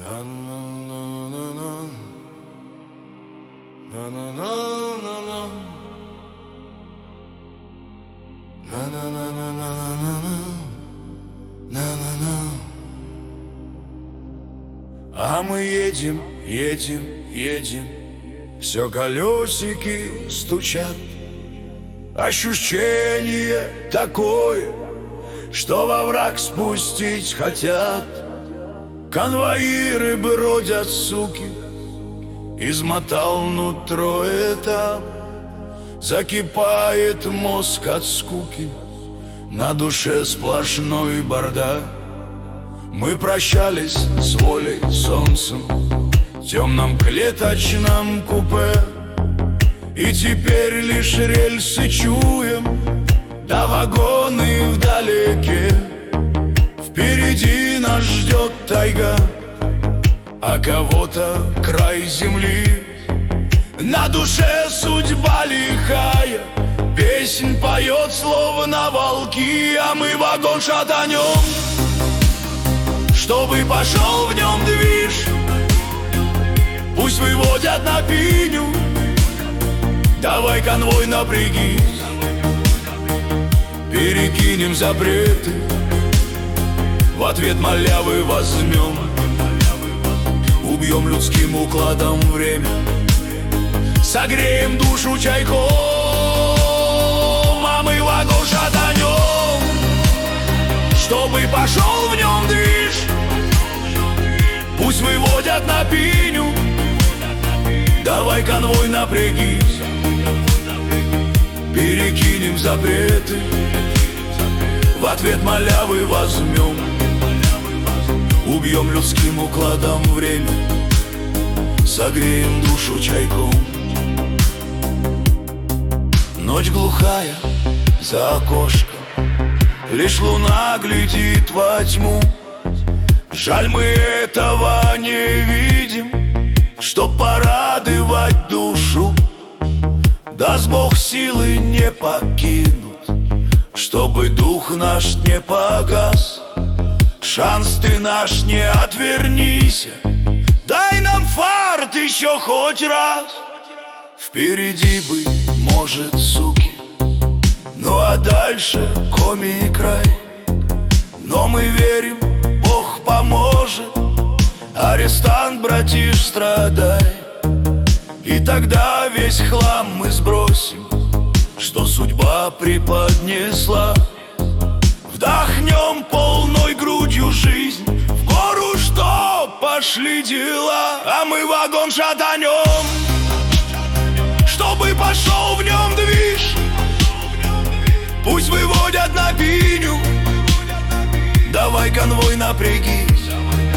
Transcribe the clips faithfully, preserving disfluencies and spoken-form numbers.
А мы едем, едем, едем, все колесики стучат. Ощущение такое, что во враг спустить хотят. Конвоиры бродят, суки, измотал нутро это. Закипает мозг от скуки, на душе сплошной бардак. Мы прощались с волей, солнцем, в темном клеточном купе. И теперь лишь рельсы чуем, да вагоны вдалеке. Впереди нас ждет тайга, а кого-то край земли. На душе судьба лихая, песнь поет словно волки. А мы вагон шатанем, чтобы пошел в нем движ. Пусть выводят на пиню, давай, конвой, напрягись. Перекинем запреты, в ответ малявы возьмем. Убьем людским укладом время, согреем душу чайком. А мы вагон шатанем, чтобы пошел в нем движ. Пусть выводят на пиню, давай, конвой, напрягись. Перекинем запреты, в ответ малявы возьмем. Убьем людским укладом время, согреем душу чайком. Ночь глухая за окошком, лишь луна глядит во тьму. Жаль, мы этого не видим, чтоб порадовать душу. Даст Бог силы не покинут, чтобы дух наш не погас. Шанс ты наш, не отвернись, дай нам фарт еще хоть раз. Впереди, быть может, суки, ну а дальше коми край. Но мы верим, Бог поможет, арестант, братиш, страдай. И тогда весь хлам мы сбросим, что судьба преподнесла. Вдохнем полной грудью жизнь, в гору, что пошли дела. А мы вагон шатанем, чтобы пошел в нем движ. Пусть выводят на пиню, давай, конвой, напрягись.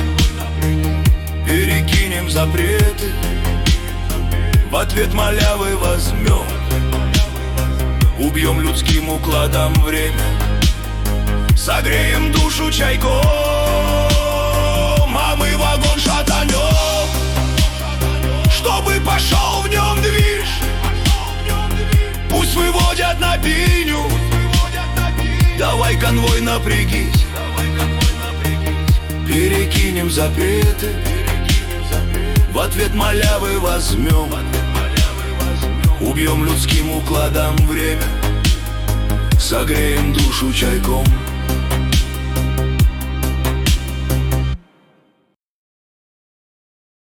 Перекинем запреты, в ответ малявы возьмем. Убьем людским укладом время, согреем душу чайком. А мы вагон шатанем, чтобы пошел в нем движ. Пусть выводят на пиню, давай, конвой, напрягись. Перекинем запреты, в ответ малявы возьмем. Убьем людским укладом время, согреем душу чайком.